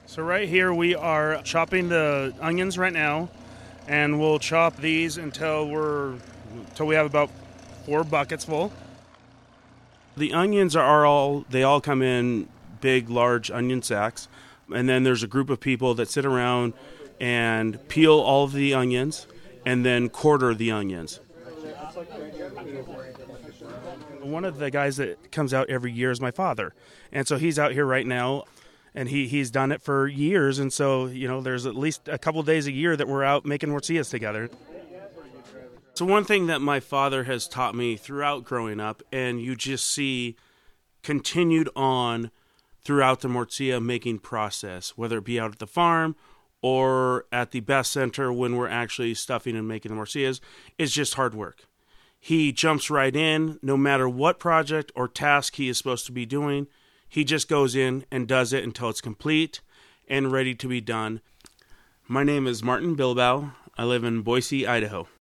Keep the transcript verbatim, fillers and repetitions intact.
So right here we are chopping the onions right now, and we'll chop these until we're until we have about four buckets full. The onions are all they all come in big, large onion sacks, and then there's a group of people that sit around and peel all of the onions and then quarter the onions. One of the guys that comes out every year is my father, and so he's out here right now. And he, he's done it for years, and so, you know, there's at least a couple days a year that we're out making morcillas together. So one thing that my father has taught me throughout growing up, and you just see continued on throughout the morcilla making process, whether it be out at the farm or at the Best Center when we're actually stuffing and making the morcillas, is just hard work. He jumps right in, no matter what project or task he is supposed to be doing. He just goes in and does it until it's complete and ready to be done. My name is Martin Bilbao. I live in Boise, Idaho.